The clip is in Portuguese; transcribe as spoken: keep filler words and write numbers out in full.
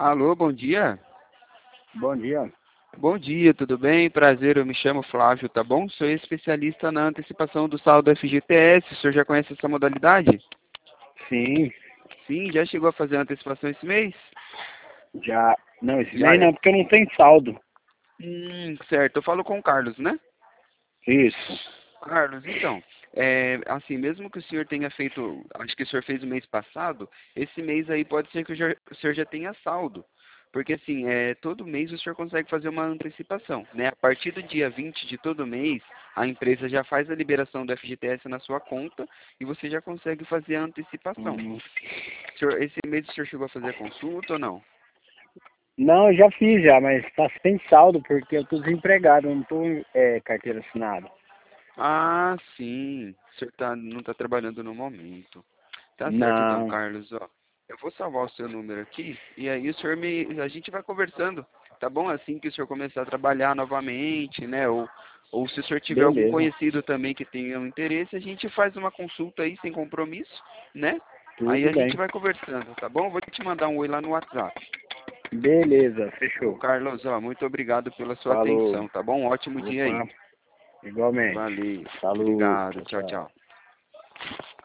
Alô, bom dia. Bom dia. Bom dia, tudo bem? Prazer, eu me chamo Flávio, tá bom? Sou especialista na antecipação do saldo F G T S. O senhor já conhece essa modalidade? Sim, Sim, já chegou a fazer a antecipação esse mês? já. Não, esse Já mês é. não, porque eu não tenho saldo. Hum, certo. Eu falo com o Carlos, né? Isso. Carlos, então, é, assim, mesmo que o senhor tenha feito, acho que o senhor fez o mês passado, esse mês aí pode ser que o já- o senhor já tenha saldo. Porque, assim, é, todo mês o senhor consegue fazer uma antecipação, né? A partir do dia vinte de todo mês, a empresa já faz a liberação do F G T S na sua conta e você já consegue fazer a antecipação. Hum. O senhor- esse mês o senhor chegou a fazer a consulta ou não? Não, eu já fiz já, mas tá sem saldo porque eu tô desempregado, eu não tô é, carteira assinada. Ah, sim. O senhor tá, não está trabalhando no momento. Tá certo então, Não, Carlos, ó. Eu vou salvar o seu número aqui e aí o senhor me, a gente vai conversando, tá bom? Assim que o senhor começar a trabalhar novamente, né? Ou, ou se o senhor tiver algum beleza. conhecido também que tenha um interesse, a gente faz uma consulta aí sem compromisso, né? Aí Tudo a gente bem. vai conversando, tá bom? Vou te mandar um oi lá no WhatsApp. Beleza, Ô, fechou. Carlos, ó, muito obrigado pela sua Falou. atenção, tá bom? Um ótimo dia aí. Opa, igualmente. Valeu. Falou, Obrigado. tchau, Tchau, tchau. tchau.